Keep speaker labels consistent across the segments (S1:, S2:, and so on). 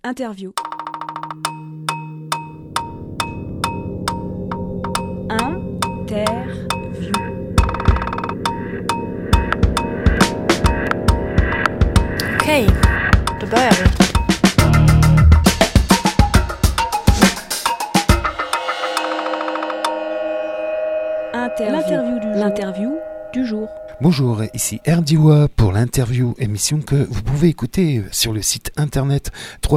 S1: Interview. Interview.
S2: Okej, då börjar vi.
S1: L'interview du jour.
S3: Bonjour, ici Erdiwa pour l'interview, émission que vous pouvez écouter sur le site internet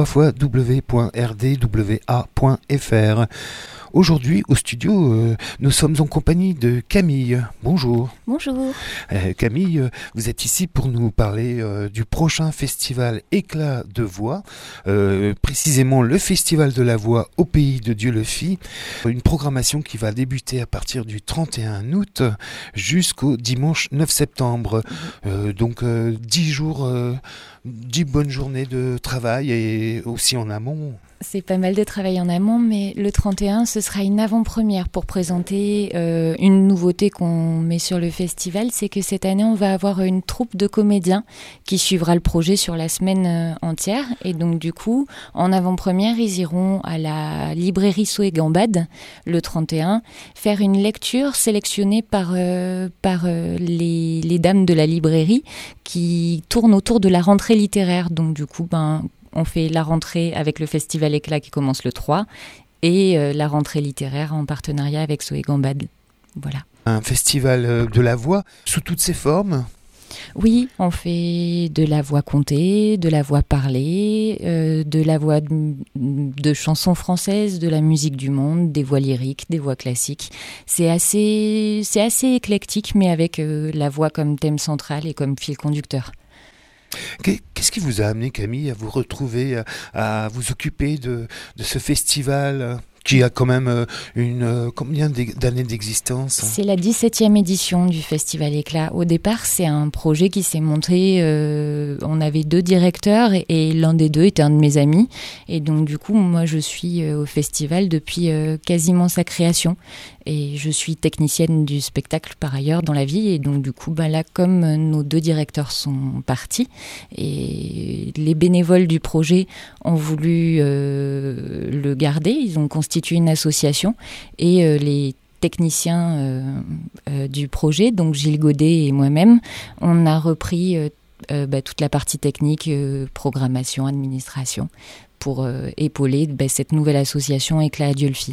S3: www.rdwa.fr. Aujourd'hui, au studio, nous sommes en compagnie de Camille. Bonjour.
S2: Bonjour.
S3: Camille, vous êtes ici pour nous parler du prochain festival Éclat de voix, précisément le Festival de la voix au Pays de Dieulefit, une programmation qui va débuter à partir du 31 août jusqu'au dimanche 9 septembre. Donc 10 jours, 10 bonnes journées de travail et aussi en amont.
S2: C'est pas mal de travail en amont, mais le 31, ce sera une avant-première pour présenter une nouveauté qu'on met sur le festival. C'est que cette année, on va avoir une troupe de comédiens qui suivra le projet sur la semaine entière. Et donc, du coup, en avant-première, ils iront à la librairie Soé Gambad, le 31, faire une lecture sélectionnée par les dames de la librairie qui tournent autour de la rentrée littéraire. Donc, du coup, on fait la rentrée avec le festival Éclat qui commence le 3 et la rentrée littéraire en partenariat avec Soé Gambad. Voilà.
S3: Un festival de la voix sous toutes ses formes.
S2: Oui, on fait de la voix contée, de la voix parlée, de la voix de chansons françaises, de la musique du monde, des voix lyriques, des voix classiques. C'est assez éclectique, mais avec la voix comme thème central et comme fil conducteur.
S3: Qu'est-ce qui vous a amené, Camille, à vous retrouver, à vous occuper de ce festival qui a quand même combien d'années d'existence ?
S2: C'est la 17e édition du Festival Éclat. Au départ, c'est un projet qui s'est monté, on avait 2 directeurs et l'un des 2 était un de mes amis. Et donc du coup, moi je suis au festival depuis quasiment sa création. Et je suis technicienne du spectacle par ailleurs dans la vie. Et donc du coup, là, comme nos 2 directeurs sont partis, et les bénévoles du projet ont voulu le garder, ils ont constitué une association. Et les techniciens du projet, donc Gilles Godet et moi-même, on a repris toute la partie technique, programmation, administration, pour épauler cette nouvelle association Éclat à Dieulefit.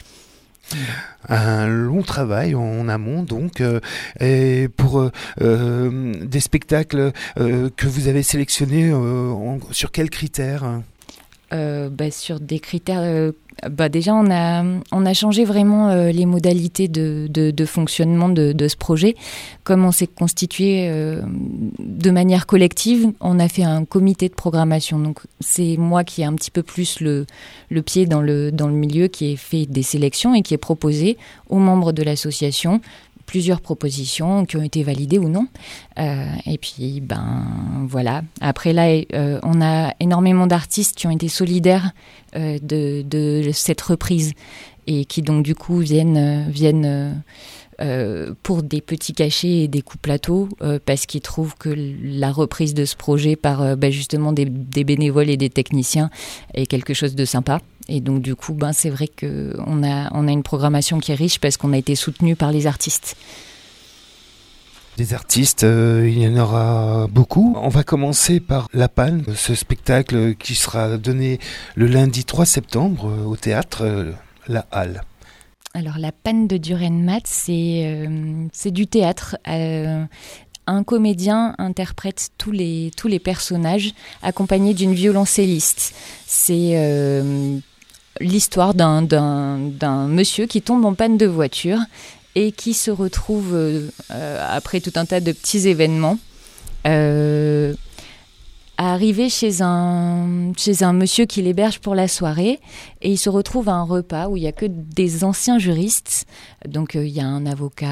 S3: Un long travail en amont donc et pour des spectacles que vous avez sélectionnés sur quels critères ?
S2: Sur des critères, déjà on a changé vraiment les modalités de fonctionnement de ce projet. Comme on s'est constitué de manière collective, on a fait un comité de programmation. Donc c'est moi qui ai un petit peu plus le pied dans le milieu, qui ai fait des sélections et qui ai proposé aux membres de l'association plusieurs propositions qui ont été validées ou non. Et puis, voilà. Après, là, on a énormément d'artistes qui ont été solidaires de cette reprise et qui, donc, du coup, viennent pour des petits cachets et des coups plateaux parce qu'ils trouvent que la reprise de ce projet par justement des bénévoles et des techniciens est quelque chose de sympa. Et donc du coup, c'est vrai qu'on a une programmation qui est riche parce qu'on a été soutenu par les artistes.
S3: Des artistes, il y en aura beaucoup. On va commencer par La Panne, ce spectacle qui sera donné le lundi 3 septembre au théâtre La Halle.
S2: Alors La Panne de Dürrenmatt, c'est du théâtre. Un comédien interprète tous les personnages accompagné d'une violoncelliste. C'est l'histoire d'un monsieur qui tombe en panne de voiture et qui se retrouve, après tout un tas de petits événements, à arriver chez un monsieur qui l'héberge pour la soirée, et il se retrouve à un repas où il n'y a que des anciens juristes. Donc il y a un avocat,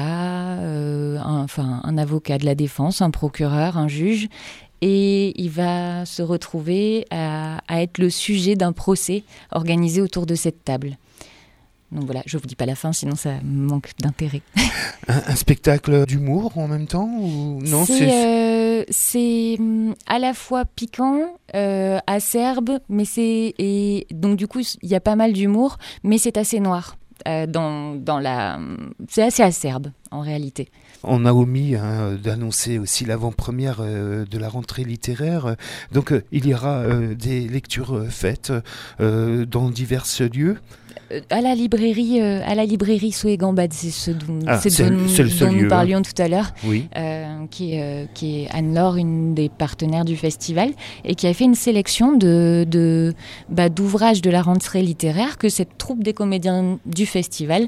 S2: un avocat de la défense, un procureur, un juge, et il va se retrouver à être le sujet d'un procès organisé autour de cette table. Donc voilà, je vous dis pas la fin, sinon ça manque d'intérêt.
S3: Un spectacle d'humour en même temps ou non,
S2: c'est à la fois piquant, acerbe, mais et donc du coup il y a pas mal d'humour, mais c'est assez noir. C'est assez acerbe en réalité.
S3: On a omis d'annoncer aussi l'avant-première de la rentrée littéraire. Donc il y aura des lectures faites dans divers lieux.
S2: À la librairie Soué Gambad, c'est ce dont nous
S3: lieu,
S2: parlions tout à l'heure,
S3: oui.
S2: qui est Anne-Laure, une des partenaires du festival, et qui a fait une sélection d'ouvrages de la rentrée littéraire que cette troupe des comédiens du festival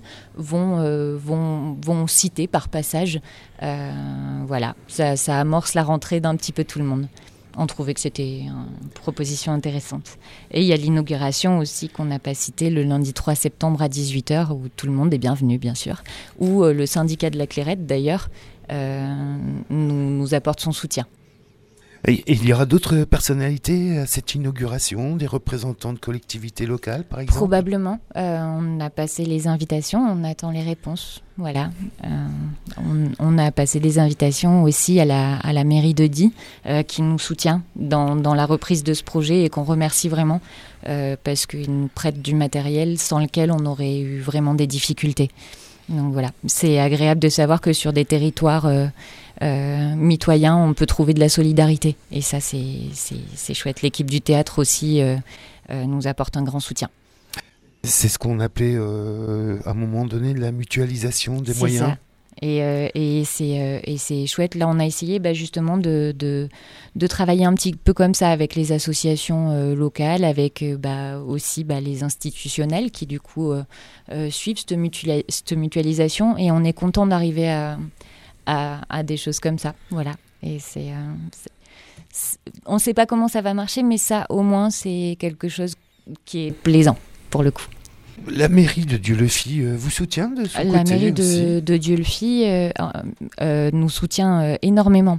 S2: vont citer par passage. Voilà, ça amorce la rentrée d'un petit peu tout le monde. On trouvait que c'était une proposition intéressante. Et il y a l'inauguration aussi qu'on n'a pas citée le lundi 3 septembre à 18h, où tout le monde est bienvenu, bien sûr, où le syndicat de la Clairette, d'ailleurs, nous apporte son soutien.
S3: Et il y aura d'autres personnalités à cette inauguration, des représentants de collectivités locales, par exemple ?
S2: Probablement. On a passé les invitations, on attend les réponses. Voilà. On a passé des invitations aussi à la mairie de Die, qui nous soutient dans la reprise de ce projet et qu'on remercie vraiment, parce qu'ils nous prêtent du matériel sans lequel on aurait eu vraiment des difficultés. Donc voilà, c'est agréable de savoir que sur des territoires mitoyens, on peut trouver de la solidarité. Et ça, c'est chouette. L'équipe du théâtre aussi nous apporte un grand soutien.
S3: C'est ce qu'on appelait à un moment donné la mutualisation des moyens.
S2: Ça. Et c'est chouette. Là, on a essayé justement de travailler un petit peu comme ça avec les associations locales, avec aussi les institutionnels qui du coup suivent cette mutualisation. Et on est content d'arriver à des choses comme ça. Voilà. Et on ne sait pas comment ça va marcher, mais ça, au moins, c'est quelque chose qui est plaisant pour le coup.
S3: La mairie de Dieulefit vous soutient de son côté aussi ?
S2: La mairie de Dieulefit nous soutient énormément.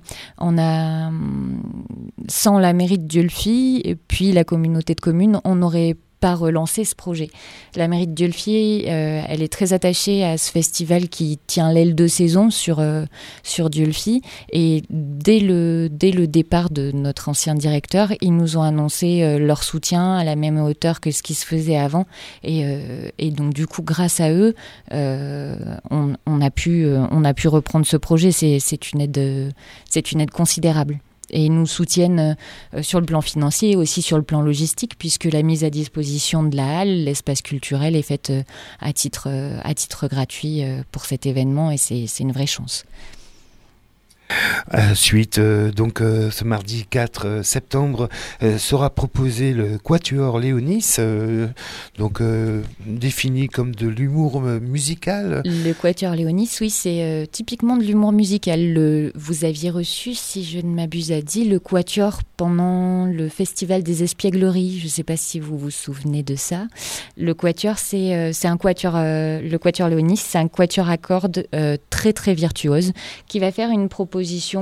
S2: Sans la mairie de Dieulefit et puis la communauté de communes, on n'aurait pas relancé ce projet. La mairie de Dieulefit, elle est très attachée à ce festival qui tient l'aile de saison sur Dieulefit. Et dès le départ de notre ancien directeur, ils nous ont annoncé leur soutien à la même hauteur que ce qui se faisait avant. Et donc du coup, grâce à eux, on a pu reprendre ce projet. C'est une aide considérable. Et ils nous soutiennent sur le plan financier et aussi sur le plan logistique, puisque la mise à disposition de la halle, l'espace culturel, est faite à titre gratuit pour cet événement, et c'est une vraie chance.
S3: Suite, ce mardi 4 septembre, sera proposé le Quatuor Léonis, défini comme de l'humour musical.
S2: Le Quatuor Léonis, oui, c'est typiquement de l'humour musical. Vous aviez reçu, si je ne m'abuse à Die, le Quatuor pendant le Festival des Espiègleries. Je ne sais pas si vous vous souvenez de ça. Le Quatuor, c'est un Quatuor. Le Quatuor Léonis, c'est un Quatuor à cordes très très virtuose qui va faire une proposition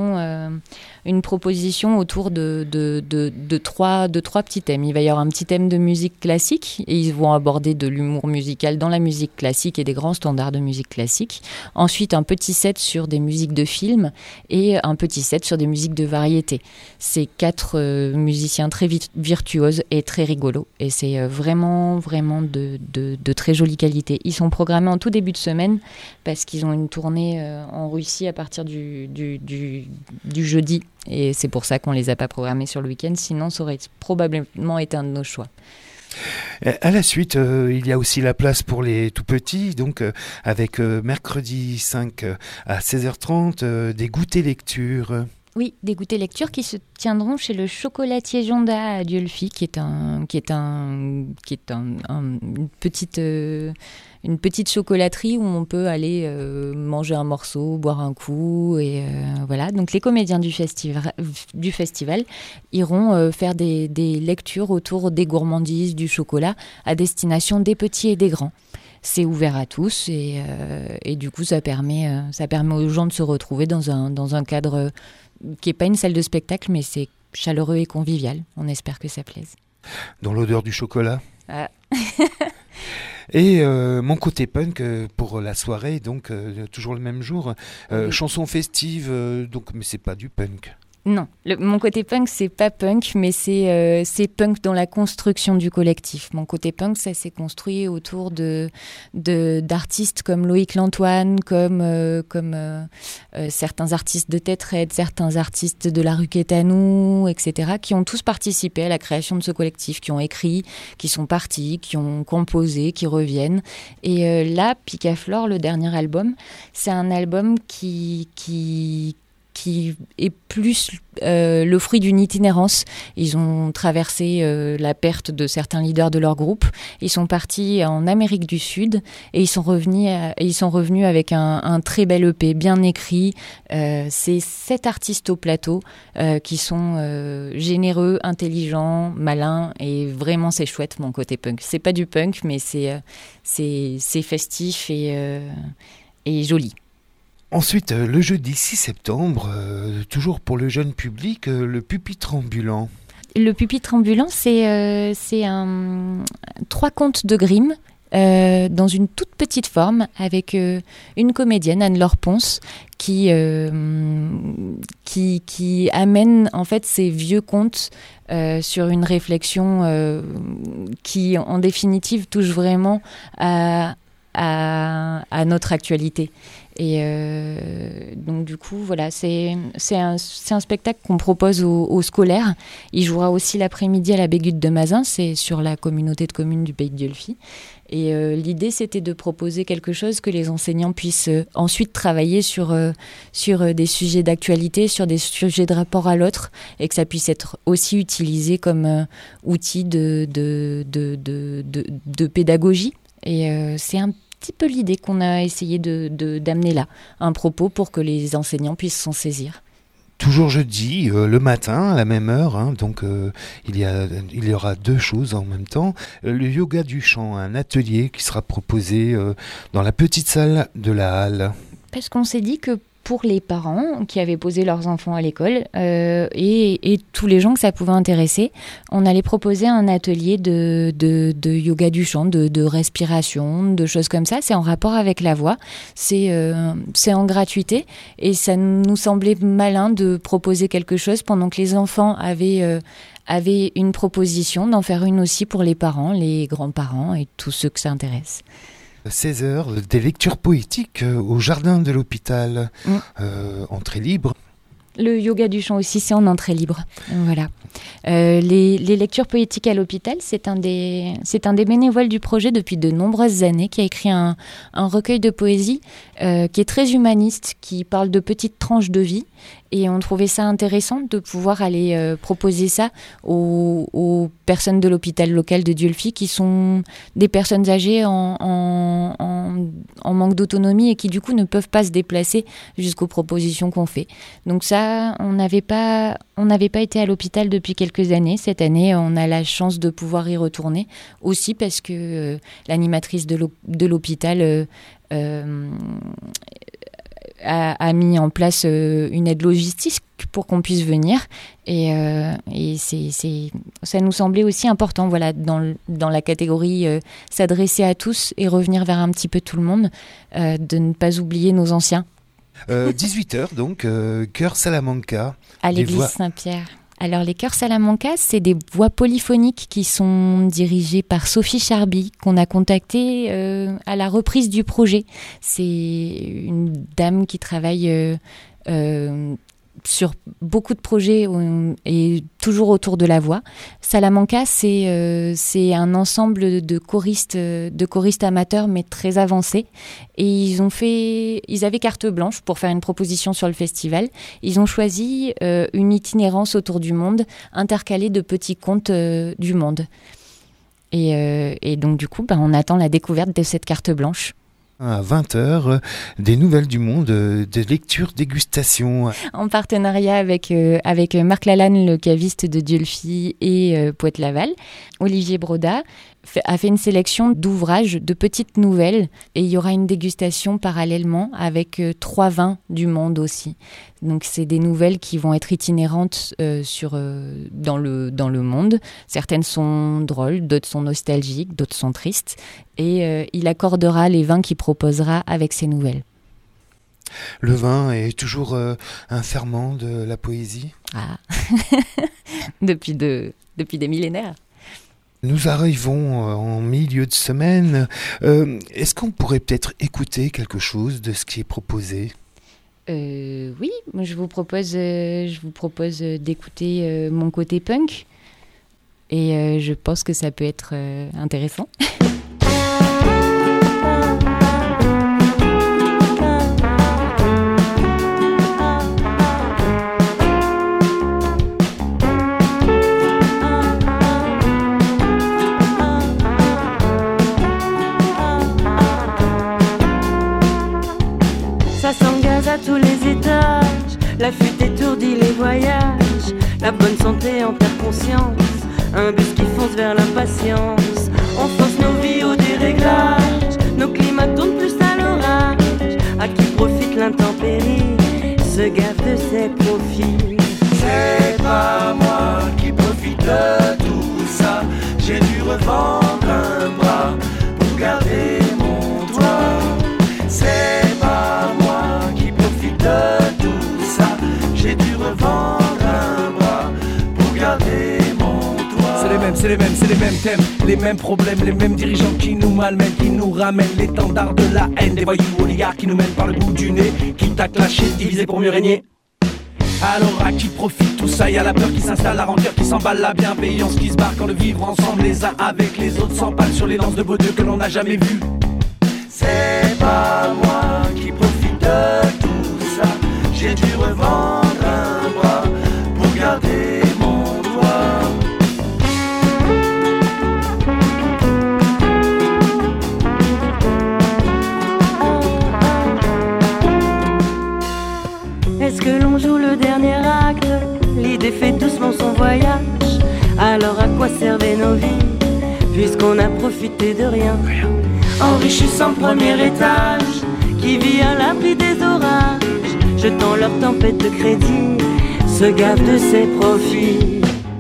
S2: autour de trois petits thèmes. Il va y avoir un petit thème de musique classique et ils vont aborder de l'humour musical dans la musique classique et des grands standards de musique classique. Ensuite, un petit set sur des musiques de films et un petit set sur des musiques de variété. C'est 4 musiciens très virtuoses et très rigolos, et c'est vraiment de très jolie qualité. Ils sont programmés en tout début de semaine parce qu'ils ont une tournée en Russie à partir du jeudi, et c'est pour ça qu'on les a pas programmés sur le week-end, sinon ça aurait probablement été un de nos choix.
S3: À la suite, il y a aussi la place pour les tout petits, donc avec mercredi 5 à 16h30 des goûters lecture.
S2: Oui, des goûters lecture qui se tiendront chez le chocolatier Jonda à Dieulefit, qui est une petite chocolaterie où on peut aller manger un morceau, boire un coup, et voilà. Donc les comédiens du festival iront faire des lectures autour des gourmandises, du chocolat, à destination des petits et des grands. C'est ouvert à tous, et du coup ça permet aux gens de se retrouver dans un cadre qui n'est pas une salle de spectacle, mais c'est chaleureux et convivial. On espère que ça plaise.
S3: Dans l'odeur du chocolat.
S2: Ah.
S3: Et mon côté punk pour la soirée, donc toujours le même jour, chanson festive, donc, mais c'est pas du punk.
S2: Non, mon côté punk, c'est pas punk, mais c'est punk dans la construction du collectif. Mon côté punk, ça s'est construit autour d'artistes comme Loïc Lantoine, comme certains artistes de Tétred, certains artistes de la rue Quétanou, etc., qui ont tous participé à la création de ce collectif, qui ont écrit, qui sont partis, qui ont composé, qui reviennent. Et là, Picaflore, le dernier album, c'est un album qui est plus le fruit d'une itinérance. Ils ont traversé la perte de certains leaders de leur groupe. Ils sont partis en Amérique du Sud et ils sont revenus avec un très bel EP, bien écrit. C'est 7 artistes au plateau qui sont généreux, intelligents, malins, et vraiment c'est chouette, mon côté punk. C'est pas du punk, mais c'est festif et joli.
S3: Ensuite, le jeudi 6 septembre, toujours pour le jeune public, le pupitre ambulant.
S2: Le pupitre ambulant, c'est 3 contes de Grimm dans une toute petite forme avec une comédienne, Anne-Laure Ponce, qui amène en fait ces vieux contes sur une réflexion qui, en définitive, touche vraiment à notre actualité. Et donc du coup voilà, c'est un spectacle qu'on propose aux scolaires. Il jouera aussi l'après-midi à la Bégude de Mazin, c'est sur la communauté de communes du Pays de Dieulefit. Et l'idée, c'était de proposer quelque chose que les enseignants puissent ensuite travailler sur des sujets d'actualité, sur des sujets de rapport à l'autre, et que ça puisse être aussi utilisé comme outil de pédagogie. Et c'est un petit peu l'idée qu'on a essayé d'amener là, un propos pour que les enseignants puissent s'en saisir.
S3: Toujours jeudi, le matin, à la même heure, hein, donc il y aura 2 choses en même temps. Le yoga du chant, un atelier qui sera proposé dans la petite salle de la Halle. Parce
S2: qu'on s'est dit que pour les parents qui avaient posé leurs enfants à l'école et tous les gens que ça pouvait intéresser, on allait proposer un atelier de yoga du chant, de respiration, de choses comme ça. C'est en rapport avec la voix, c'est en gratuité et ça nous semblait malin de proposer quelque chose pendant que les enfants avaient une proposition, d'en faire une aussi pour les parents, les grands-parents et tous ceux que ça intéresse.
S3: 16h, des lectures poétiques au jardin de l'hôpital, entrée libre.
S2: Le yoga du chant aussi, c'est en entrée libre. Voilà. Les lectures poétiques à l'hôpital, c'est un des bénévoles du projet depuis de nombreuses années, qui a écrit un recueil de poésie qui est très humaniste, qui parle de petites tranches de vie. Et on trouvait ça intéressant de pouvoir aller proposer ça aux personnes de l'hôpital local de Dieulefit, qui sont des personnes âgées en manque d'autonomie et qui du coup ne peuvent pas se déplacer jusqu'aux propositions qu'on fait. Donc ça, on n'avait pas été à l'hôpital depuis quelques années. Cette année, on a la chance de pouvoir y retourner, aussi parce que l'animatrice de l'hôpital a mis en place une aide logistique pour qu'on puisse venir et ça nous semblait aussi important, voilà, dans la catégorie s'adresser à tous et revenir vers un petit peu tout le monde, de ne pas oublier nos anciens.
S3: 18h donc, Chœur Salamanca
S2: à l'église Saint-Pierre. Alors les chœurs Salamanca, c'est des voix polyphoniques qui sont dirigées par Sophie Charby, qu'on a contactée à la reprise du projet. C'est une dame qui travaille sur beaucoup de projets et toujours autour de la voix. Salamanca, c'est un ensemble de choristes amateurs, mais très avancés. Et ils avaient carte blanche pour faire une proposition sur le festival. Ils ont choisi une itinérance autour du monde, intercalée de petits contes du monde. Et donc, du coup, on attend la découverte de cette carte blanche.
S3: À 20h, des nouvelles du monde, des lectures dégustation.
S2: En partenariat avec Marc Lalanne, le caviste de Dieulefit et Poète-Laval, Olivier Broda a fait une sélection d'ouvrages, de petites nouvelles, et il y aura une dégustation parallèlement avec 3 vins du monde aussi. Donc c'est des nouvelles qui vont être itinérantes dans le monde. Certaines sont drôles, d'autres sont nostalgiques, d'autres sont tristes. Et il accordera les vins qu'il proposera avec ces nouvelles.
S3: Le vin est toujours un ferment de la poésie.
S2: Ah, depuis des millénaires.
S3: Nous arrivons en milieu de semaine. Est-ce qu'on pourrait peut-être écouter quelque chose de ce qui est proposé ?
S2: Oui, moi je vous propose d'écouter mon côté punk. Et je pense que ça peut être intéressant.
S4: Ça s'engage à tous les étages, la fuite étourdit les voyages, la bonne santé en perd conscience, un bus qui fonce vers l'impatience. On force nos vies au déréglage, nos climats tournent plus à l'orage. À qui profite l'intempérie, se gave de ses profits.
S5: C'est pas moi qui profite de tout ça, j'ai dû revendre un bras pour garder mon toit. C'est pas moi qui profite de tout ça, j'ai dû revendre un bras pour garder mon toit.
S6: C'est les mêmes thèmes, les mêmes problèmes, les mêmes dirigeants qui nous malmènent, qui nous ramènent l'étendard de la haine, des voyous oligarques qui nous mènent par le bout du nez, qui t'a clashé, divisé pour mieux régner. Alors à qui profite tout ça? Y'a la peur qui s'installe, la rancœur qui s'emballe, la bienveillance qui se barre quand le vivre ensemble les uns avec les autres s'empale sur les lances de beaux dieux que l'on n'a jamais vues.
S5: C'est pas moi qui profite de tout ça, j'ai dû revendre un bras pour garder mon toit.
S4: Est-ce que l'on joue le dernier acte? L'idée fait doucement son voyage. Alors à quoi servaient nos vies, puisqu'on a profité de rien? Enrichissant le premier étage, qui vit à l'abri des orages, jetant leur tempête de crédit, se gave de ses profits.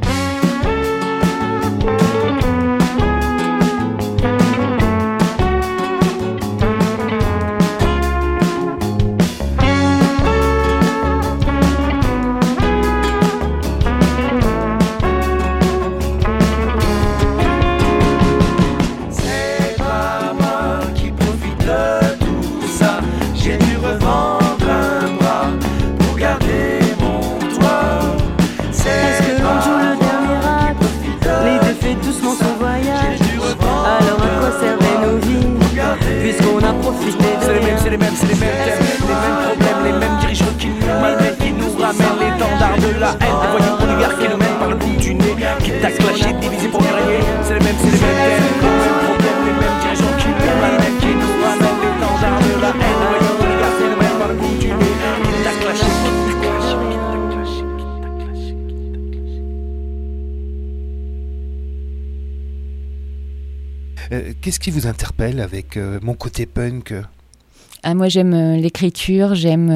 S6: C'est les mêmes thèmes, les mêmes problèmes, les mêmes dirigeants qui nous malmènent, qui nous ramènent l'étendard de la haine, des voyous oligarques qui nous mènent par le bout du nez, qui t'a clashé, divisé pour mieux régner. C'est les mêmes thèmes, les mêmes problèmes, les mêmes dirigeants qui nous malmènent, qui nous ramènent l'étendard de la haine, des voyous oligarques qui nous mènent par le bout du nez, qui t'a clashé.
S3: Qu'est-ce qui vous interpelle avec mon côté punk ?
S2: Moi j'aime l'écriture, j'aime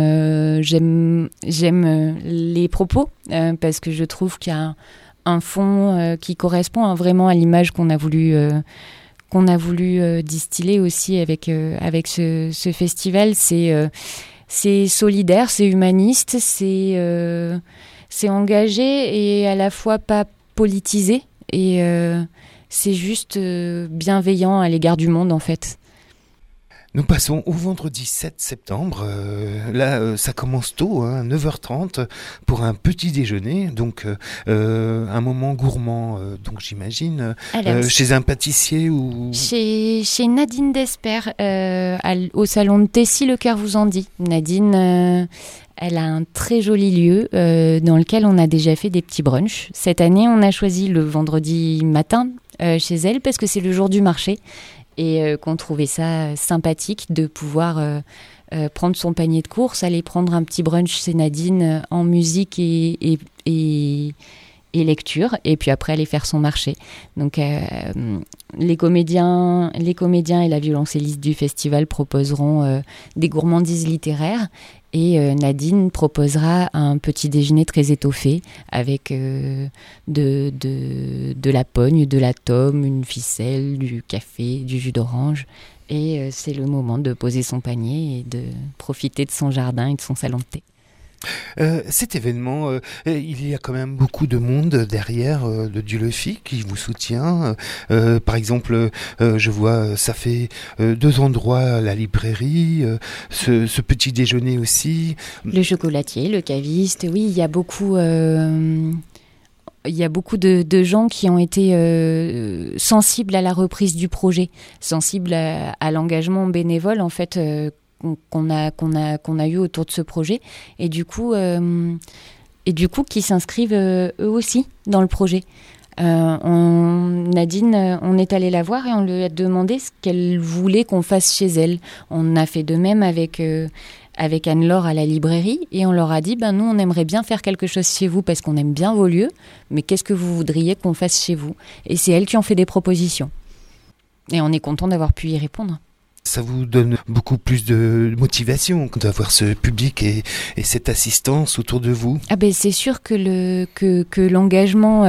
S2: les propos, parce que je trouve qu'il y a un fond qui correspond vraiment à l'image qu'on a voulu distiller aussi avec ce festival. C'est solidaire, c'est humaniste, c'est engagé et à la fois pas politisé, et c'est juste bienveillant à l'égard du monde en fait.
S3: Nous passons au vendredi 7 septembre. Là, ça commence tôt, 9h30, pour un petit déjeuner. Donc, un moment gourmand, donc j'imagine. Chez un pâtissier ou...
S2: Chez Nadine Desper, au salon de Tessie, le cœur vous en dit. Nadine, elle a un très joli lieu dans lequel on a déjà fait des petits brunchs. Cette année, on a choisi le vendredi matin chez elle parce que c'est le jour du marché. Et qu'on trouvait ça sympathique de pouvoir prendre son panier de courses, aller prendre un petit brunch chez Nadine en musique et lecture, et puis après aller faire son marché. Donc les comédiens et la violoncelliste du festival proposeront des gourmandises littéraires, Et Nadine proposera un petit déjeuner très étoffé avec de la pogne, de la tome, une ficelle, du café, du jus d'orange. Et c'est le moment de poser son panier et de profiter de son jardin et de son salon de thé.
S3: Cet événement, il y a quand même beaucoup de monde derrière de Dieulefit qui vous soutient. Par exemple, je vois, ça fait 2 endroits, la librairie, ce petit déjeuner aussi.
S2: Le chocolatier, le caviste, oui, il y a beaucoup... Il y a beaucoup de gens qui ont été sensibles à la reprise du projet, sensibles à l'engagement bénévole, en fait, qu'on a eu autour de ce projet, et du coup qui s'inscrivent eux aussi dans le projet. Nadine, on est allé la voir et on lui a demandé ce qu'elle voulait qu'on fasse chez elle. On a fait de même avec Anne-Laure à la librairie, et on leur a dit, nous on aimerait bien faire quelque chose chez vous parce qu'on aime bien vos lieux, mais qu'est-ce que vous voudriez qu'on fasse chez vous? Et c'est elles qui ont fait des propositions. Et on est content d'avoir pu y répondre.
S3: Ça vous donne beaucoup plus de motivation d'avoir ce public et cette assistance autour de vous.
S2: C'est sûr que l'engagement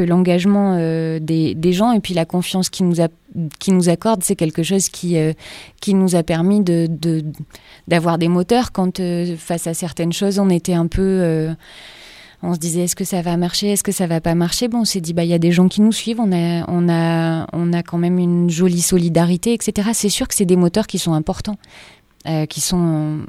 S2: des gens et puis la confiance qu'ils nous accordent, c'est quelque chose qui nous a permis d'avoir des moteurs quand face à certaines choses on était un peu on se disait, est-ce que ça va marcher, est-ce que ça va pas marcher? On s'est dit, il y a des gens qui nous suivent, on a quand même une jolie solidarité, etc. C'est sûr que c'est des moteurs qui sont importants, qui sont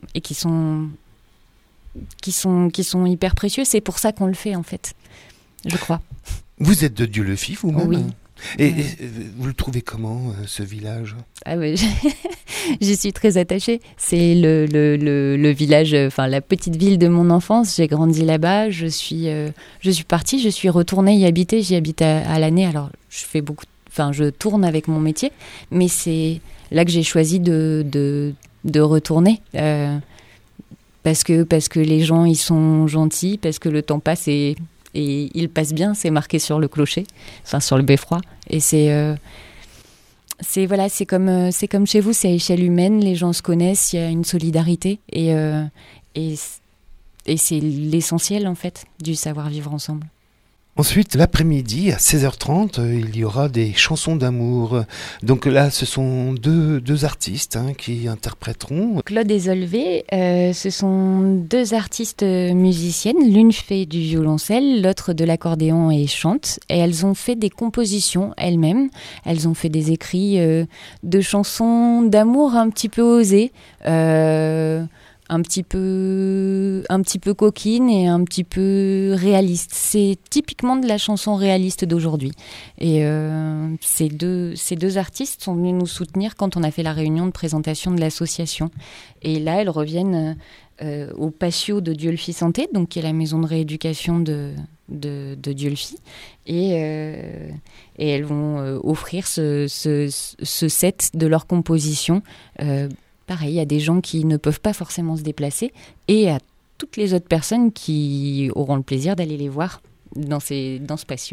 S2: hyper précieux. C'est pour ça qu'on le fait, en fait, je crois.
S3: Vous êtes de Dieulefit, vous-même?
S2: Oui.
S3: Et vous le trouvez comment, ce village?
S2: J'y suis très attachée. C'est le village, la petite ville de mon enfance. J'ai grandi là-bas. Je suis partie, je suis retournée y habiter. J'y habite à l'année. Alors, je tourne avec mon métier, mais c'est là que j'ai choisi de retourner. Parce que les gens, ils sont gentils, parce que le temps passe et il passe bien, c'est marqué sur le clocher, sur le beffroi. Et c'est comme chez vous, c'est à échelle humaine, les gens se connaissent, il y a une solidarité et c'est l'essentiel en fait du savoir-vivre ensemble.
S3: Ensuite, l'après-midi, à 16h30, il y aura des chansons d'amour. Donc là, ce sont deux artistes qui interpréteront.
S2: Claude et Zolvé, ce sont 2 artistes musiciennes. L'une fait du violoncelle, l'autre de l'accordéon et chante. Et elles ont fait des compositions elles-mêmes. Elles ont fait des écrits de chansons d'amour un petit peu osées. Un petit peu coquine et un petit peu réaliste. C'est typiquement de la chanson réaliste d'aujourd'hui. Et ces deux artistes sont venus nous soutenir quand on a fait la réunion de présentation de l'association. Et là, elles reviennent au patio de Dieulefit Santé, donc qui est la maison de rééducation de Dieulefit. Et elles vont offrir ce set de leur composition. Pareil, il y a des gens qui ne peuvent pas forcément se déplacer et à toutes les autres personnes qui auront le plaisir d'aller les voir dans ce patio.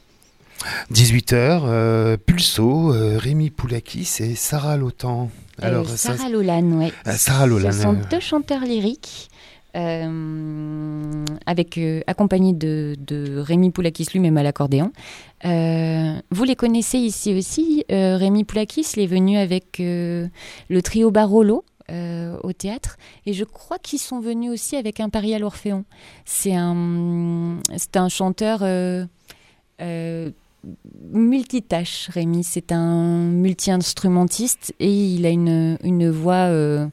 S3: 18h, Pulso, Rémi Poulakis et Sarah Lotan.
S2: Alors, Sarah Lolan, oui.
S3: Sarah Lolan.
S2: Ce sont 2 chanteurs lyriques accompagnés de Rémi Poulakis lui-même à l'accordéon. Vous les connaissez ici aussi. Rémi Poulakis, il est venu avec le trio Barolo au théâtre, et je crois qu'ils sont venus aussi avec un Paris à l'Orphéon. C'est un chanteur multitâche, Rémi. C'est un multi-instrumentiste et il a une voix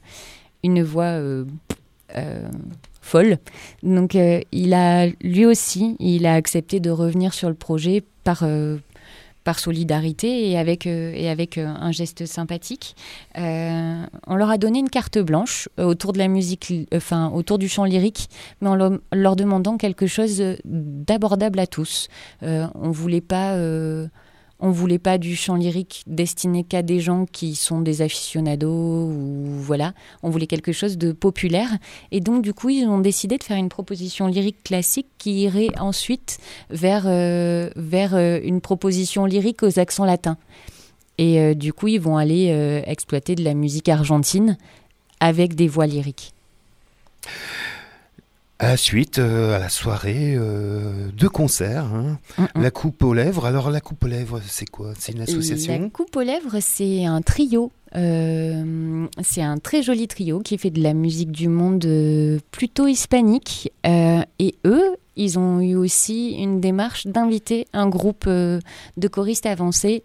S2: folle. Donc il a accepté de revenir sur le projet par solidarité et avec un geste sympathique. On leur a donné une carte blanche autour de la musique, autour du chant lyrique, mais en leur demandant quelque chose d'abordable à tous. On voulait pas du chant lyrique destiné qu'à des gens qui sont des aficionados ou voilà. On voulait quelque chose de populaire. Et donc, du coup, ils ont décidé de faire une proposition lyrique classique qui irait ensuite vers une proposition lyrique aux accents latins. Et du coup, ils vont aller exploiter de la musique argentine avec des voix lyriques.
S3: À la suite, à la soirée, 2 concerts. La Coupe aux Lèvres. Alors, la Coupe aux Lèvres, c'est quoi? C'est une association?
S2: La Coupe aux Lèvres, c'est un trio. C'est un très joli trio qui fait de la musique du monde plutôt hispanique. Et eux, ils ont eu aussi une démarche d'inviter un groupe de choristes avancés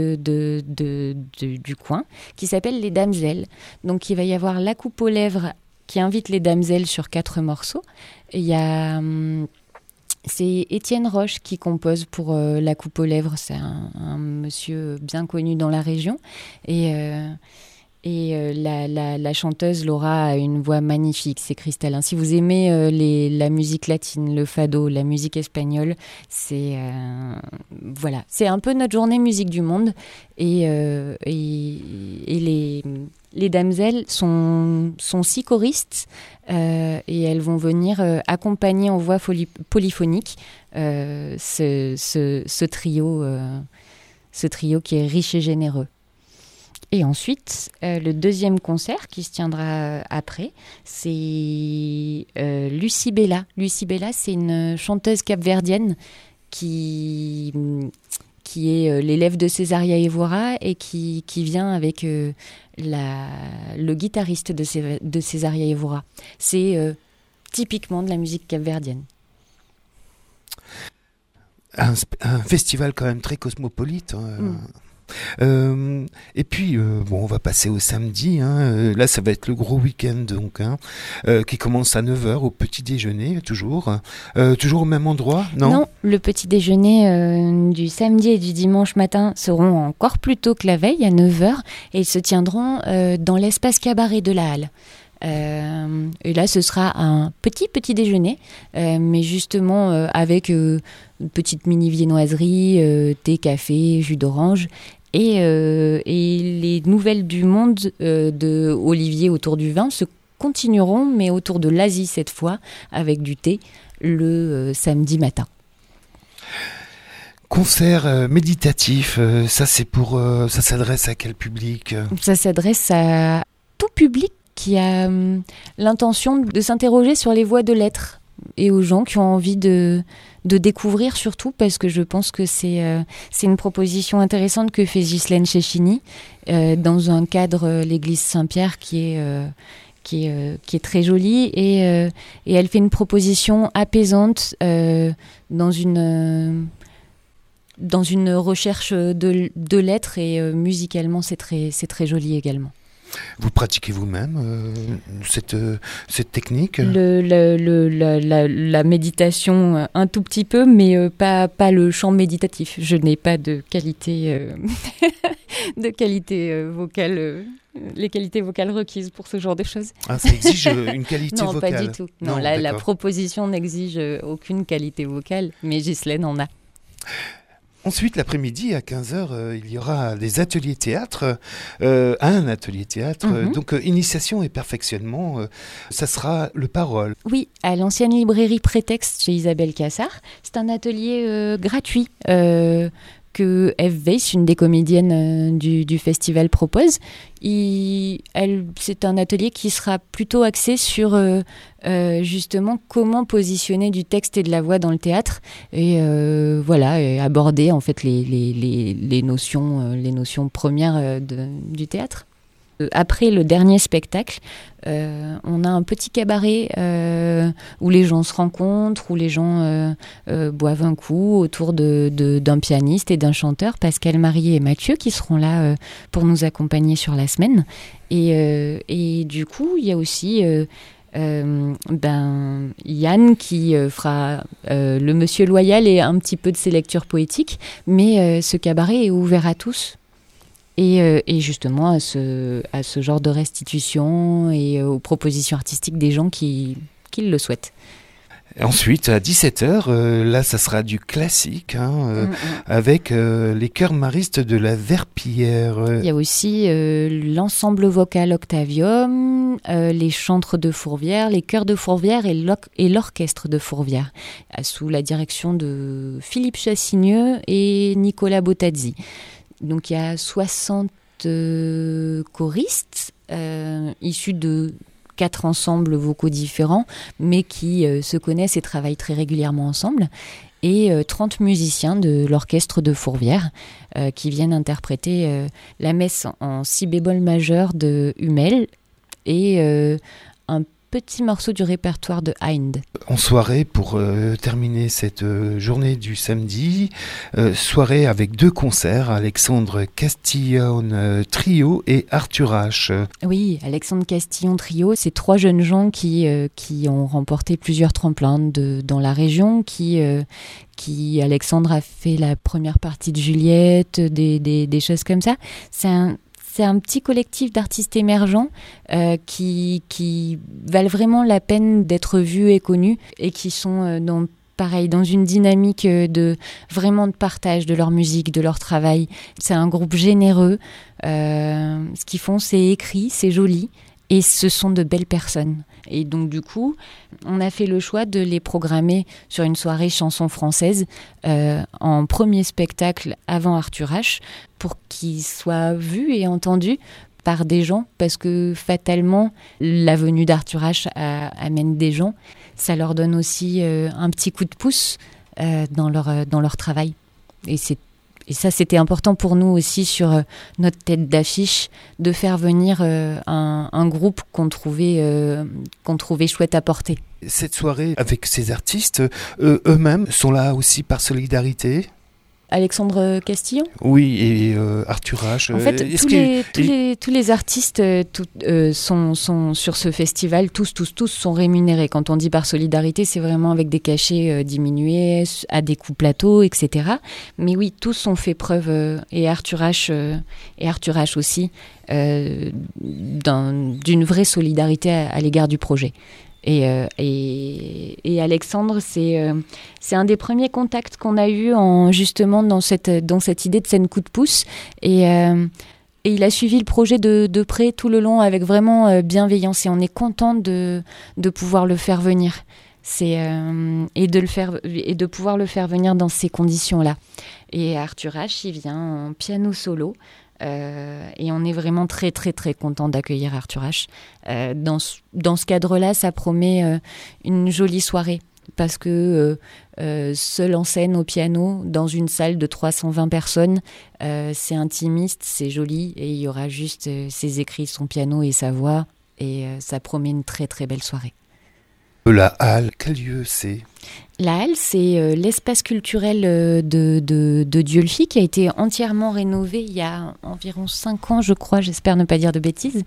S2: du coin qui s'appelle les Damsels. Donc, il va y avoir la Coupe aux Lèvres qui invite les Damsels sur 4 morceaux. Et il y a... c'est Étienne Roche qui compose pour la Coupe aux Lèvres. C'est un monsieur bien connu dans la région. Et la chanteuse Laura a une voix magnifique, c'est cristallin. Si vous aimez la musique latine, le fado, la musique espagnole, c'est voilà, c'est un peu notre journée musique du monde. Et les Damsels sont 6 choristes et elles vont venir accompagner en voix polyphonique ce trio qui est riche et généreux. Et ensuite, le deuxième concert qui se tiendra après, c'est Lucie Bella. Lucie Bella, c'est une chanteuse capverdienne qui est l'élève de Césaria Évora et qui vient avec le guitariste de Césaria Évora. C'est typiquement de la musique capverdienne.
S3: Un festival quand même très cosmopolite. Et puis, on va passer au samedi. Là, ça va être le gros week-end, donc, qui commence à 9h au petit déjeuner, toujours au même endroit, non? Non,
S2: le petit déjeuner du samedi et du dimanche matin seront encore plus tôt que la veille, à 9h, et ils se tiendront dans l'espace cabaret de la Halle. Et là, ce sera un petit déjeuner, mais justement avec une petite mini viennoiserie, thé, café, jus d'orange. Et les nouvelles du monde de Olivier autour du vin se continueront, mais autour de l'Asie cette fois, avec du thé, le samedi matin.
S3: Concert méditatif, ça s'adresse à quel public?
S2: Ça s'adresse à tout public qui a l'intention de s'interroger sur les voies de l'être et aux gens qui ont envie de découvrir, surtout parce que je pense que c'est une proposition intéressante que fait Ghislaine Cecchini dans un cadre, l'église Saint-Pierre qui est très jolie et elle fait une proposition apaisante dans une recherche de l'être et musicalement c'est très joli également.
S3: Vous pratiquez vous-même cette technique?
S2: La méditation un tout petit peu, mais pas le chant méditatif. Je n'ai pas de qualité vocale, les qualités vocales requises pour ce genre de choses.
S3: Ah, ça exige une qualité
S2: non,
S3: vocale?
S2: Non, pas du tout. Non, la proposition n'exige aucune qualité vocale, mais Ghislaine en a.
S3: Ensuite, l'après-midi, à 15h, il y aura des ateliers théâtre, un atelier théâtre, donc initiation et perfectionnement, ça sera le Parole.
S2: Oui, à l'ancienne librairie Prétexte chez Isabelle Cassard. C'est un atelier gratuit que Eve Weiss, une des comédiennes du festival, propose. C'est un atelier qui sera plutôt axé sur justement comment positionner du texte et de la voix dans le théâtre et et aborder en fait les notions premières du théâtre. Après le dernier spectacle, on a un petit cabaret où les gens se rencontrent, où les gens boivent un coup autour d'un pianiste et d'un chanteur, Pascal, Marie et Mathieu, qui seront là pour nous accompagner sur la semaine. Et du coup, il y a aussi Yann qui fera le Monsieur Loyal et un petit peu de ses lectures poétiques, mais ce cabaret est ouvert à tous. Et justement à ce genre de restitution et aux propositions artistiques des gens qui le souhaitent.
S3: Ensuite, à 17h, là, ça sera du classique, avec les chœurs maristes de la Verpillière.
S2: Il y a aussi l'ensemble vocal Octavium, les chantres de Fourvière, les chœurs de Fourvière et l'orchestre de Fourvière, sous la direction de Philippe Chassigneux et Nicolas Bottazzi. Donc il y a 60 choristes issus de 4 ensembles vocaux différents, mais qui se connaissent et travaillent très régulièrement ensemble. Et 30 musiciens de l'orchestre de Fourvière qui viennent interpréter la messe en si bémol majeur de Hummel et un petit morceau du répertoire de Haydn.
S3: En soirée, pour terminer cette journée du samedi, soirée avec 2 concerts, Alexandre Castillon Trio et Arthur H.
S2: Oui, Alexandre Castillon Trio, c'est 3 jeunes gens qui ont remporté plusieurs tremplins dans la région, qui Alexandre a fait la première partie de Juliette, des choses comme ça. C'est un petit collectif d'artistes émergents qui valent vraiment la peine d'être vus et connus et qui sont dans une dynamique de partage de leur musique, de leur travail. C'est un groupe généreux. Ce qu'ils font, c'est écrit, c'est joli et ce sont de belles personnes. Et donc du coup, on a fait le choix de les programmer sur une soirée chanson française en premier spectacle avant Arthur H pour qu'ils soient vus et entendus par des gens, parce que fatalement, la venue d'Arthur H amène des gens. Ça leur donne aussi un petit coup de pouce dans leur travail. Et ça, c'était important pour nous aussi sur notre tête d'affiche, de faire venir un groupe qu'on trouvait chouette à porter.
S3: Cette soirée, avec ces artistes, eux-mêmes sont là aussi par solidarité.
S2: Alexandre Castillon ?
S3: Oui, et Arthur H.
S2: En fait, tous les artistes sont sur ce festival, tous sont rémunérés. Quand on dit par solidarité, c'est vraiment avec des cachets diminués, à des coûts plateaux, etc. Mais oui, tous ont fait preuve, et Arthur H aussi, d'une vraie solidarité à l'égard du projet. Et Alexandre, c'est un des premiers contacts qu'on a eu justement dans cette idée de scène coup de pouce. Et il a suivi le projet de près tout le long avec vraiment bienveillance. Et on est content de pouvoir le faire venir. Et de pouvoir le faire venir dans ces conditions-là. Et Arthur H, il vient en piano solo. Et on est vraiment très très très content d'accueillir Arthur H. Dans ce cadre-là, ça promet une jolie soirée parce que seul en scène au piano dans une salle de 320 personnes, c'est intimiste, c'est joli et il y aura juste ses écrits, son piano et sa voix et ça promet une très très belle soirée.
S3: La Halle, quel lieu c'est ?
S2: La Halle, c'est l'espace culturel de Dieulefit qui a été entièrement rénové il y a environ 5 ans, je crois, j'espère ne pas dire de bêtises.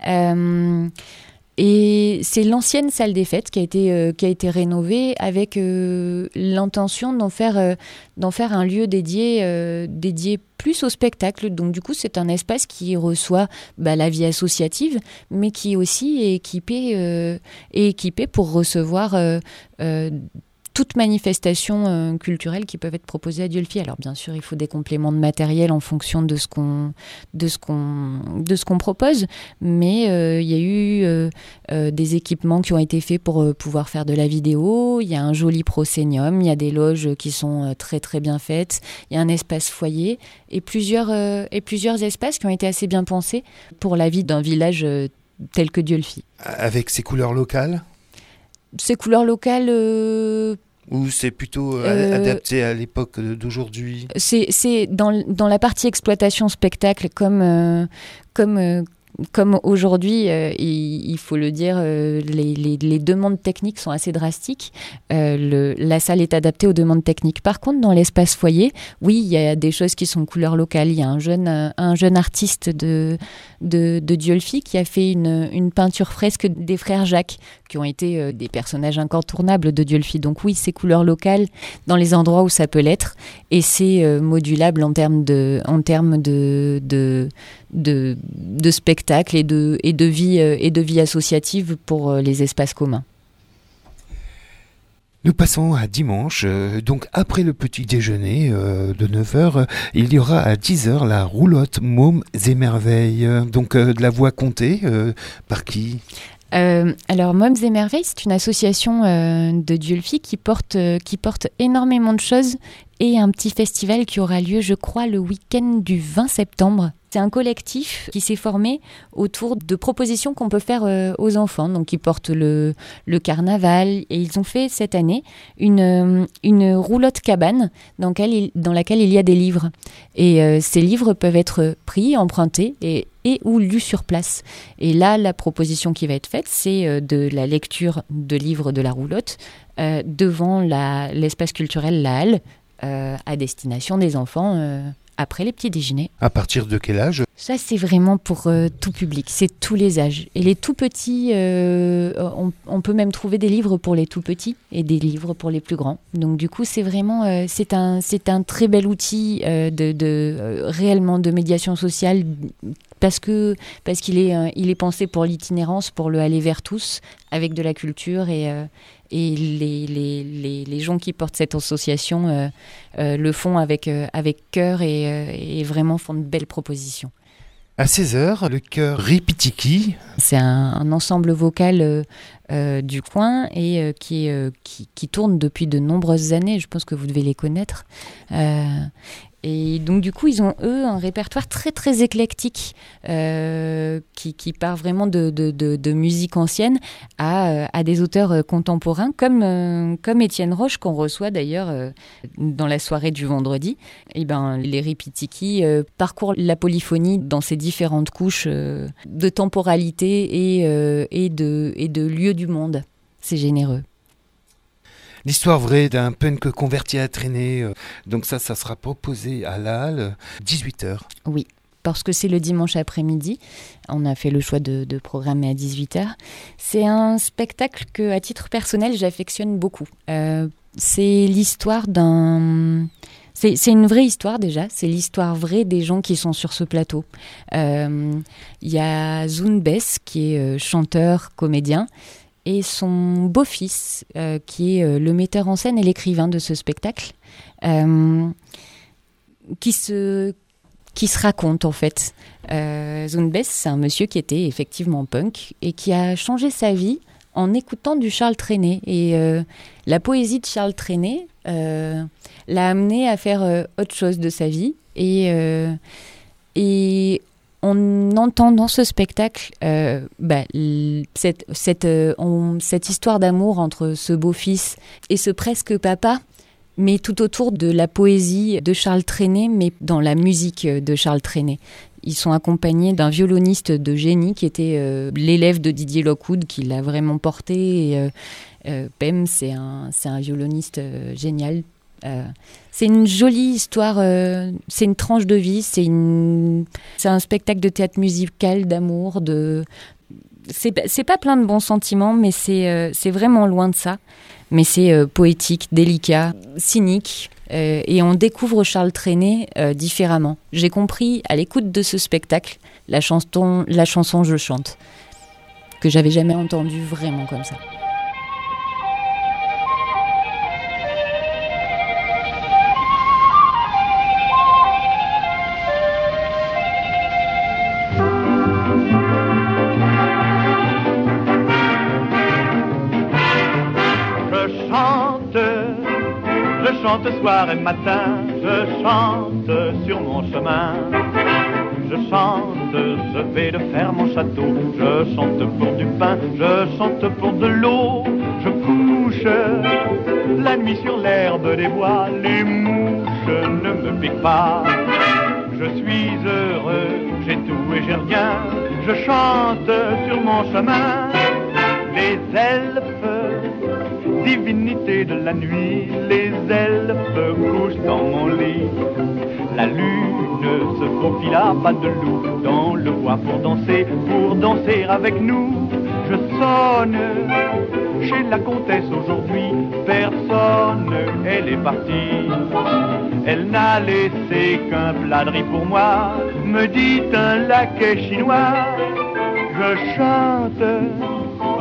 S2: Et c'est l'ancienne salle des fêtes qui a été rénovée avec l'intention d'en faire un lieu dédié plus au spectacle. Donc du coup, c'est un espace qui reçoit la vie associative, mais qui aussi est équipé pour recevoir toutes manifestations culturelles qui peuvent être proposées à Dieulefit. Alors bien sûr, il faut des compléments de matériel en fonction de ce qu'on propose, mais il y a eu des équipements qui ont été faits pour pouvoir faire de la vidéo. Il y a un joli proscénium, il y a des loges qui sont très très bien faites, il y a un espace foyer et plusieurs espaces qui ont été assez bien pensés pour la vie d'un village tel que Dieulefit.
S3: Avec ses couleurs locales ?
S2: Ces couleurs locales...
S3: Ou c'est plutôt adapté à l'époque d'aujourd'hui ?
S2: C'est dans la partie exploitation spectacle, comme aujourd'hui, il faut le dire, les demandes techniques sont assez drastiques. La salle est adaptée aux demandes techniques. Par contre, dans l'espace foyer, oui, il y a des choses qui sont couleur locale. Il y a un jeune artiste de Dieulefit qui a fait une peinture fresque des frères Jacques, qui ont été des personnages incontournables de Dieulefit. Donc oui, c'est couleur locale dans les endroits où ça peut l'être, et c'est modulable en termes de spectacle et de vie associative pour les espaces communs.
S3: Nous passons à dimanche, donc après le petit déjeuner de 9h, il y aura à 10h la roulotte Mômes et Merveilles, donc de la voix contée, par qui ?
S2: Alors Mômes et Merveilles, c'est une association de Dieulefit qui porte énormément de choses et un petit festival qui aura lieu, je crois, le week-end du 20 septembre. C'est un collectif qui s'est formé autour de propositions qu'on peut faire aux enfants. Donc, ils portent le carnaval et ils ont fait cette année une roulotte cabane dans laquelle il y a des livres. Et ces livres peuvent être pris, empruntés et ou lus sur place. Et là, la proposition qui va être faite, c'est de la lecture de livres de la roulotte devant l'espace culturel La Halle à destination des enfants après les petits déjeuners.
S3: À partir de quel âge ?
S2: Ça, c'est vraiment pour tout public, c'est tous les âges. Et les tout petits, on peut même trouver des livres pour les tout petits et des livres pour les plus grands. Donc du coup, c'est vraiment, c'est un très bel outil réellement de médiation sociale parce qu'il est pensé pour l'itinérance, pour le aller vers tous, avec de la culture et les gens qui portent cette association le font avec cœur et vraiment font de belles propositions.
S3: À 16h, le chœur Ripitiki.
S2: C'est un ensemble vocal du coin et qui tourne depuis de nombreuses années. Je pense que vous devez les connaître. Et donc du coup, ils ont eux un répertoire très très éclectique qui part vraiment de musique ancienne à des auteurs contemporains comme Étienne Roche qu'on reçoit d'ailleurs dans la soirée du vendredi. Et les Ripitiki parcourent la polyphonie dans ses différentes couches de temporalité et de lieux du monde. C'est généreux.
S3: L'histoire vraie d'un punk converti à traîner. Donc ça sera proposé à La Halle, 18h.
S2: Oui, parce que c'est le dimanche après-midi. On a fait le choix de programmer à 18h. C'est un spectacle que, à titre personnel, j'affectionne beaucoup. C'est l'histoire d'un... C'est une vraie histoire déjà, c'est l'histoire vraie des gens qui sont sur ce plateau. Il y a Zoun Bess qui est chanteur, comédien, et son beau-fils, qui est le metteur en scène et l'écrivain de ce spectacle, qui se raconte en fait. Zoun Bess, c'est un monsieur qui était effectivement punk et qui a changé sa vie en écoutant du Charles Trenet. Et la poésie de Charles Trenet l'a amené à faire autre chose de sa vie. Et on entend dans ce spectacle cette histoire d'amour entre ce beau-fils et ce presque papa, mais tout autour de la poésie de Charles Trenet, mais dans la musique de Charles Trenet. Ils sont accompagnés d'un violoniste de génie qui était l'élève de Didier Lockwood, qui l'a vraiment porté. Pem, c'est un violoniste génial. C'est une jolie histoire, c'est une tranche de vie, c'est un spectacle de théâtre musical, d'amour, c'est pas plein de bons sentiments, mais c'est vraiment loin de ça. Mais c'est poétique, délicat, cynique, et on découvre Charles Trenet différemment. J'ai compris à l'écoute de ce spectacle la chanson Je chante, que j'avais jamais entendue vraiment comme ça.
S7: Je chante soir et matin, je chante sur mon chemin. Je chante, je vais de faire mon château. Je chante pour du pain, je chante pour de l'eau. Je couche la nuit sur l'herbe des bois. Les mouches ne me piquent pas. Je suis heureux, j'ai tout et j'ai rien. Je chante sur mon chemin. Les elfes, divinité de la nuit, les elfes couchent dans mon lit. La lune se faufile à pas de loup dans le bois pour danser avec nous. Je sonne chez la comtesse aujourd'hui, personne, elle est partie. Elle n'a laissé qu'un plat de riz pour moi, me dit un laquais chinois. Je chante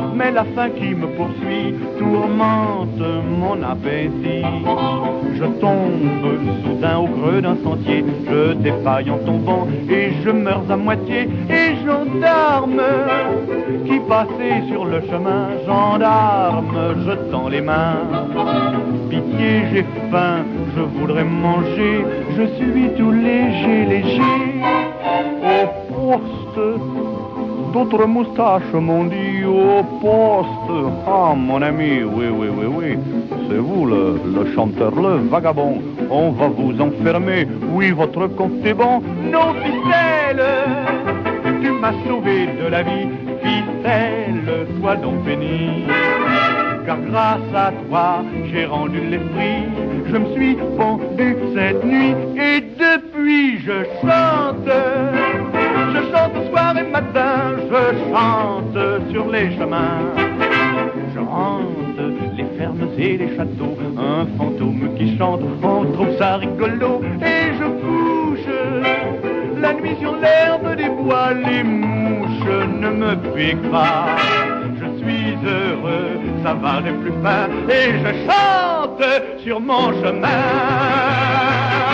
S7: mais la faim qui me poursuit tourmente mon appétit. Je tombe soudain au creux d'un sentier, je défaille en tombant et je meurs à moitié. Et gendarme qui passait sur le chemin, gendarme, je tends les mains. Pitié, j'ai faim, je voudrais manger, je suis tout léger, léger. Au poste, d'autres moustaches m'ont dit au poste. Ah mon ami, oui, oui, oui, oui, c'est vous le chanteur, le vagabond. On va vous enfermer, oui, votre compte est bon. Non, ficelle, tu m'as sauvé de la vie. Ficelle, sois donc béni. Car grâce à toi, j'ai rendu l'esprit. Je me suis pendu cette nuit et depuis je chante. Je chante soir et matin, je chante sur les chemins. Je hante les fermes et les châteaux, un fantôme qui chante, on trouve ça rigolo. Et je couche la nuit sur l'herbe des bois, les mouches ne me piquent pas. Je suis heureux, ça va les plus fins, et je chante sur mon chemin.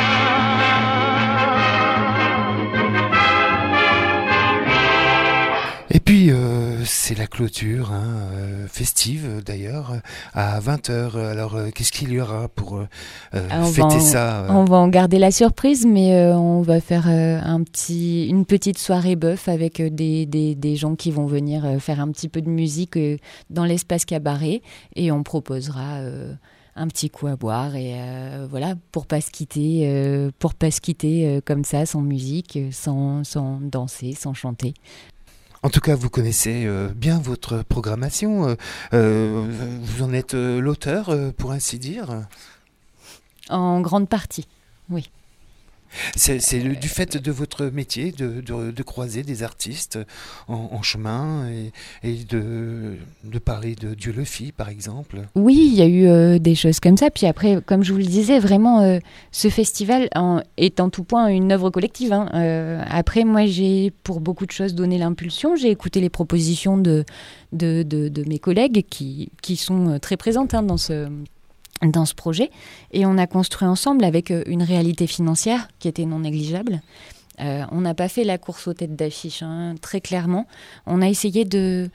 S3: Et puis, c'est la clôture, festive d'ailleurs, à 20h. Alors, qu'est-ce qu'il y aura pour fêter ça
S2: On va en garder la surprise, mais on va faire une petite soirée bœuf avec des gens qui vont venir faire un petit peu de musique dans l'espace cabaret. Et on proposera un petit coup à boire et voilà, pour pas se quitter comme ça, sans musique, sans danser, sans chanter.
S3: En tout cas, vous connaissez bien votre programmation. Vous en êtes l'auteur, pour ainsi dire.
S2: En grande partie, oui.
S3: C'est du fait de votre métier de croiser des artistes en chemin et de parler de Dieu le fit, par exemple.
S2: Oui, il y a eu des choses comme ça. Puis après, comme je vous le disais, vraiment, ce festival est en tout point une œuvre collective. Après, moi, j'ai pour beaucoup de choses donné l'impulsion. J'ai écouté les propositions de mes collègues qui sont très présentes dans ce projet, et on a construit ensemble avec une réalité financière qui était non négligeable. On n'a pas fait la course aux têtes d'affiche, très clairement. On a essayé de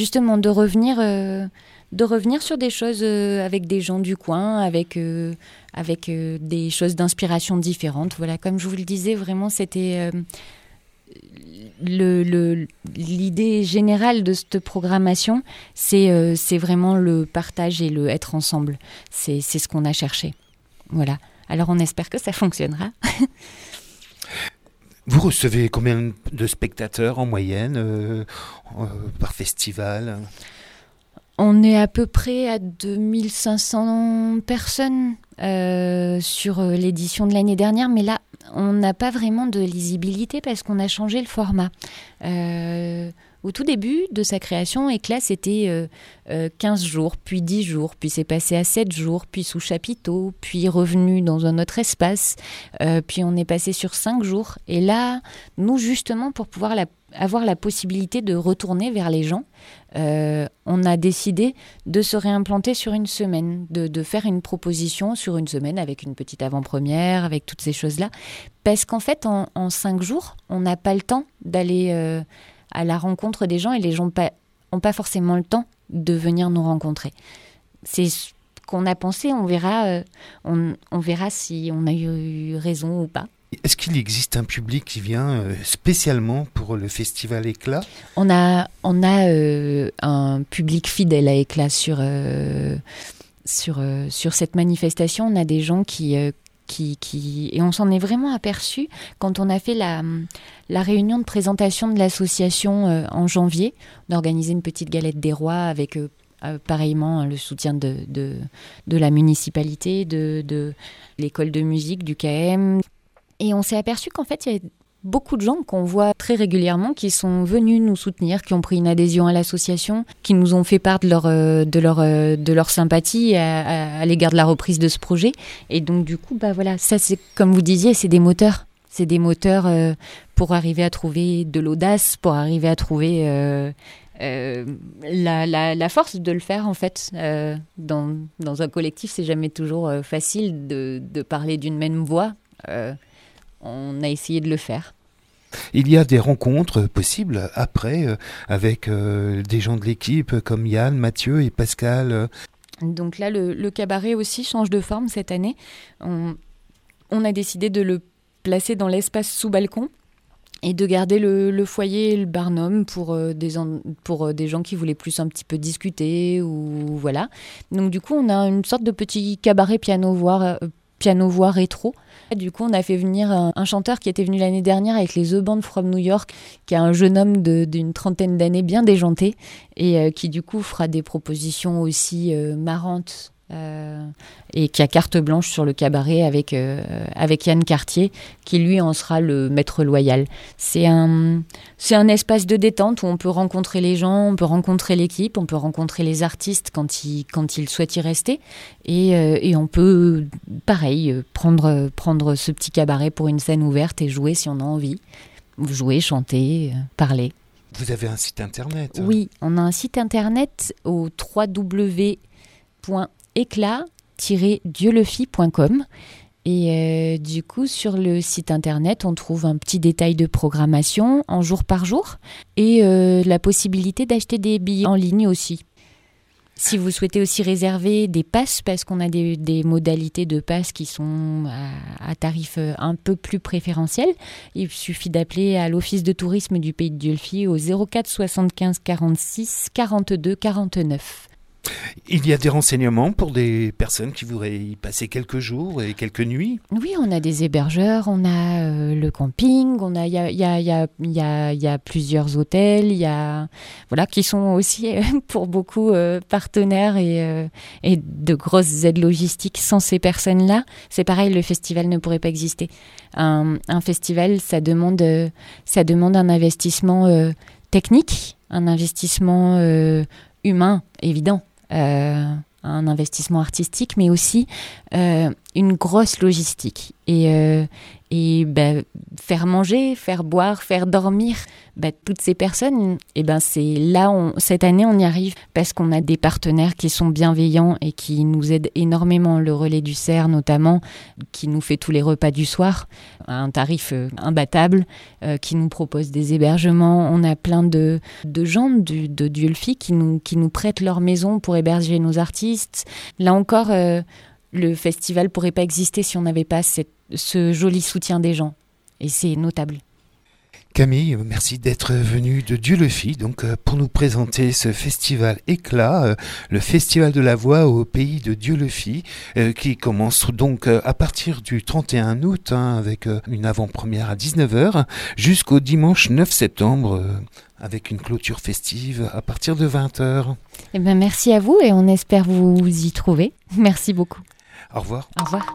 S2: revenir sur des choses avec des gens du coin, avec des choses d'inspiration différentes. Voilà, comme je vous le disais, vraiment, c'était l'idée générale de cette programmation, c'est vraiment le partage et le être ensemble. C'est ce qu'on a cherché. Voilà. Alors on espère que ça fonctionnera.
S3: Vous recevez combien de spectateurs en moyenne par festival ?
S2: On est à peu près à 2500 personnes sur l'édition de l'année dernière, mais là, on n'a pas vraiment de lisibilité parce qu'on a changé le format. Au tout début de sa création, Éclat, c'était 15 jours, puis 10 jours, puis c'est passé à 7 jours, puis sous chapiteau, puis revenu dans un autre espace, puis on est passé sur 5 jours. Et là, nous, justement, pour pouvoir avoir la possibilité de retourner vers les gens, on a décidé de se réimplanter sur une semaine, de faire une proposition sur une semaine avec une petite avant-première, avec toutes ces choses-là. Parce qu'en fait, en 5 jours, on n'a pas le temps d'aller à la rencontre des gens et les gens n'ont pas forcément le temps de venir nous rencontrer. C'est ce qu'on a pensé, on verra si on a eu raison ou pas.
S3: Est-ce qu'il existe un public qui vient spécialement pour le festival Éclat ?
S2: On a un public fidèle à Éclat sur cette manifestation. On a des gens qui et on s'en est vraiment aperçu quand on a fait la réunion de présentation de l'association en janvier. On a organisé une petite galette des rois avec pareillement le soutien de la municipalité, de l'école de musique, du KM. Et on s'est aperçu qu'en fait, il y a beaucoup de gens qu'on voit très régulièrement qui sont venus nous soutenir, qui ont pris une adhésion à l'association, qui nous ont fait part de leur sympathie à l'égard de la reprise de ce projet. Et donc, du coup, voilà, ça, c'est, comme vous disiez, c'est des moteurs. C'est des moteurs pour arriver à trouver de l'audace, pour arriver à trouver la force de le faire en fait. Dans un collectif, c'est jamais toujours facile de parler d'une même voix. On a essayé de le faire.
S3: Il y a des rencontres possibles après avec des gens de l'équipe comme Yann, Mathieu et Pascal.
S2: Donc là, le cabaret aussi change de forme cette année. On a décidé de le placer dans l'espace sous balcon et de garder le foyer et le barnum pour des gens qui voulaient plus un petit peu discuter ou voilà. Donc du coup, on a une sorte de petit cabaret piano-voix rétro. Du coup, on a fait venir un chanteur qui était venu l'année dernière avec les The Band from New York, qui est un jeune homme d'une trentaine d'années, bien déjanté, et qui du coup fera des propositions aussi marrantes, et qui a carte blanche sur le cabaret avec Yann Cartier, qui lui en sera le maître loyal. C'est un espace de détente où on peut rencontrer les gens, on peut rencontrer l'équipe, on peut rencontrer les artistes quand ils souhaitent y rester, et on peut, pareil, prendre ce petit cabaret pour une scène ouverte et jouer si on a envie. Jouer, chanter, parler.
S3: Vous avez un site internet?
S2: Oui, on a un site internet au www.éclat-dieulefit.com. Et du coup, sur le site internet, on trouve un petit détail de programmation en jour par jour et la possibilité d'acheter des billets en ligne aussi. Si vous souhaitez aussi réserver des passes, parce qu'on a des modalités de passes qui sont à tarif un peu plus préférentiel, il suffit d'appeler à l'Office de tourisme du Pays de Dieulefit au 04 75 46 42 49.
S3: Il y a des renseignements pour des personnes qui voudraient y passer quelques jours et quelques nuits?
S2: Oui, on a des hébergeurs, on a le camping, il y a plusieurs hôtels, voilà, qui sont aussi pour beaucoup partenaires et de grosses aides logistiques. Sans ces personnes-là, c'est pareil, le festival ne pourrait pas exister. Un festival, ça demande un investissement technique, un investissement humain, évident. Un investissement artistique, mais aussi une grosse logistique. Et faire manger, faire boire, faire dormir, toutes ces personnes, c'est là, cette année, on y arrive parce qu'on a des partenaires qui sont bienveillants et qui nous aident énormément. Le Relais du Cerf, notamment, qui nous fait tous les repas du soir à un tarif imbattable, qui nous propose des hébergements. On a plein de gens de Dieulefit qui nous prêtent leur maison pour héberger nos artistes. Là encore, le festival pourrait pas exister si on n'avait pas ce joli soutien des gens. Et c'est notable.
S3: Camille, merci d'être venue de Dieulefit donc pour nous présenter ce festival Éclat, le festival de la voix au Pays de Dieulefit, qui commence donc à partir du 31 août avec une avant-première à 19h jusqu'au dimanche 9 septembre avec une clôture festive à partir de 20h.
S2: Merci à vous et on espère vous y trouver. Merci beaucoup.
S3: Au revoir.
S2: Au revoir.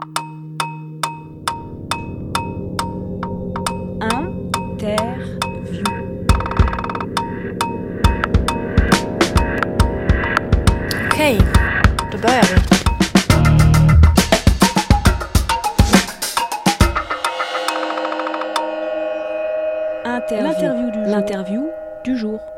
S1: Interview.
S8: Okej, då börjar vi.
S1: L'interview du jour.